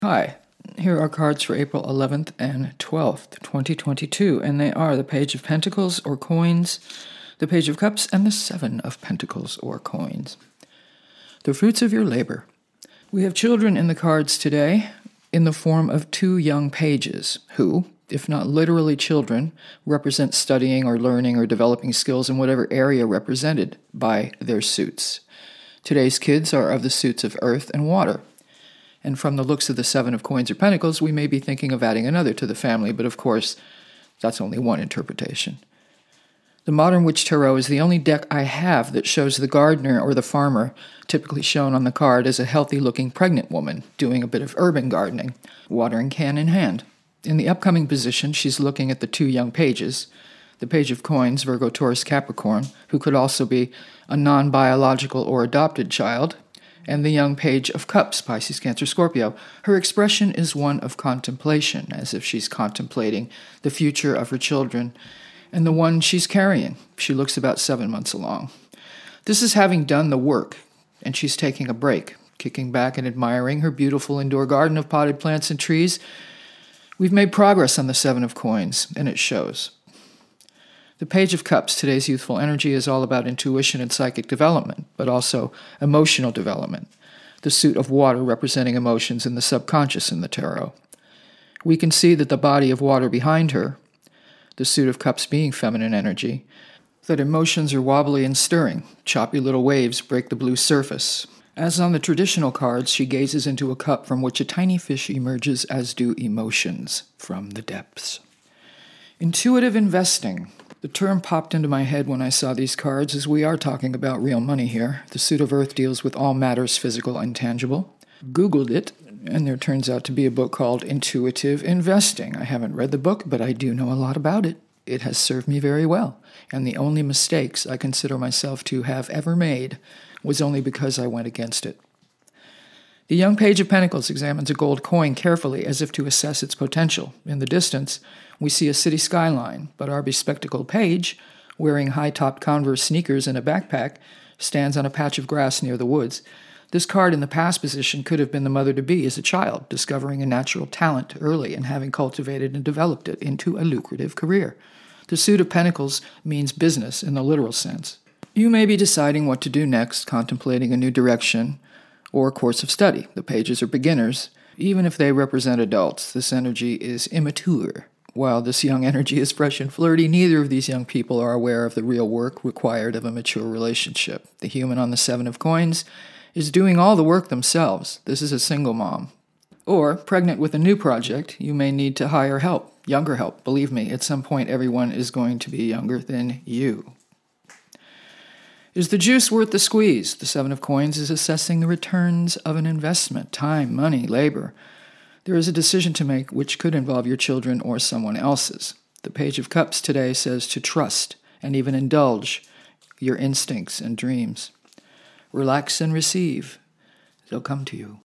Hi, here are cards for April 11th and 12th, 2022, and they are the Page of Pentacles or Coins, the Page of Cups, and the Seven of Pentacles or Coins. The fruits of your labor. We have children in the cards today in the form of two young pages who, if not literally children, represent studying or learning or developing skills in whatever area represented by their suits. Today's kids are of the suits of earth and water. And from the looks of the Seven of Coins or Pentacles, we may be thinking of adding another to the family, but of course, that's only one interpretation. The Modern Witch Tarot is the only deck I have that shows the gardener or the farmer, typically shown on the card as a healthy-looking pregnant woman doing a bit of urban gardening, watering can in hand. In the upcoming position, she's looking at the two young pages, the Page of Coins, Virgo, Taurus, Capricorn, who could also be a non-biological or adopted child, and the young Page of Cups, Pisces, Cancer, Scorpio. Her expression is one of contemplation, as if she's contemplating the future of her children and the one she's carrying. She looks about 7 months along. This is having done the work, and she's taking a break, kicking back and admiring her beautiful indoor garden of potted plants and trees. We've made progress on the Seven of Coins, and it shows. The Page of Cups, today's youthful energy, is all about intuition and psychic development, but also emotional development. The suit of water representing emotions and the subconscious in the tarot. We can see that the body of water behind her, the suit of cups being feminine energy, that emotions are wobbly and stirring. Choppy little waves break the blue surface. As on the traditional cards, she gazes into a cup from which a tiny fish emerges, as do emotions from the depths. Intuitive investing. The term popped into my head when I saw these cards, as we are talking about real money here. The suit of earth deals with all matters physical and tangible. Googled it, and there turns out to be a book called Intuitive Investing. I haven't read the book, but I do know a lot about it. It has served me very well, and the only mistakes I consider myself to have ever made was only because I went against it. The young Page of Pentacles examines a gold coin carefully as if to assess its potential. In the distance, we see a city skyline, but our bespectacled page, wearing high-topped Converse sneakers and a backpack, stands on a patch of grass near the woods. This card in the past position could have been the mother-to-be as a child, discovering a natural talent early and having cultivated and developed it into a lucrative career. The suit of Pentacles means business in the literal sense. You may be deciding what to do next, contemplating a new direction or a course of study. The pages are beginners. Even if they represent adults, this energy is immature. While this young energy is fresh and flirty, neither of these young people are aware of the real work required of a mature relationship. The human on the Seven of Coins is doing all the work themselves. This is a single mom. Or, pregnant with a new project, you may need to hire help, younger help. Believe me, at some point everyone is going to be younger than you. Is the juice worth the squeeze? The Seven of Coins is assessing the returns of an investment, time, money, labor. There is a decision to make which could involve your children or someone else's. The Page of Cups today says to trust and even indulge your instincts and dreams. Relax and receive. They'll come to you.